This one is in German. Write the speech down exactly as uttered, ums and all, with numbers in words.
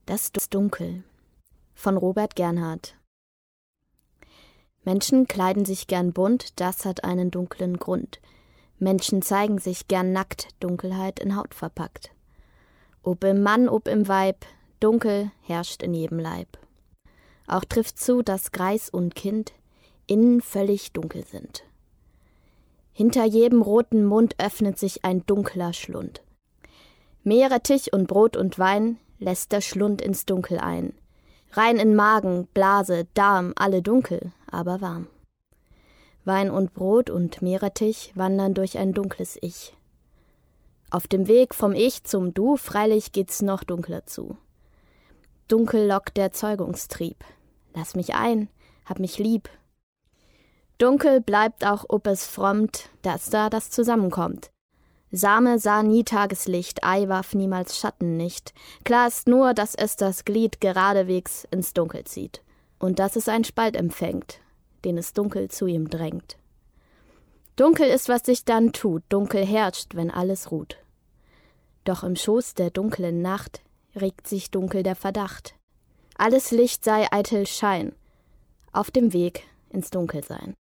Das Dunkel von Robert Gernhardt. Menschen kleiden sich gern bunt, das hat einen dunklen Grund. Menschen zeigen sich gern nackt, Dunkelheit in Haut verpackt. Ob im Mann, ob im Weib, dunkel herrscht in jedem Leib. Auch trifft zu, dass Greis und Kind innen völlig dunkel sind. Hinter jedem roten Mund öffnet sich ein dunkler Schlund. Meerrettich und Brot und Wein lässt der Schlund ins Dunkel ein. Rein in Magen, Blase, Darm, alle dunkel, aber warm. Wein und Brot und Meerrettich wandern durch ein dunkles Ich. Auf dem Weg vom Ich zum Du, freilich geht's noch dunkler zu. Dunkel lockt der Zeugungstrieb. Lass mich ein, hab mich lieb. Dunkel bleibt auch, ob es frommt, dass da das zusammenkommt. Same sah nie Tageslicht, Ei warf niemals Schatten nicht. Klar ist nur, dass es das Glied geradewegs ins Dunkel zieht. Und dass es einen Spalt empfängt, den es dunkel zu ihm drängt. Dunkel ist, was sich dann tut, dunkel herrscht, wenn alles ruht. Doch im Schoß der dunklen Nacht regt sich dunkel der Verdacht. Alles Licht sei eitel Schein, auf dem Weg ins Dunkelsein.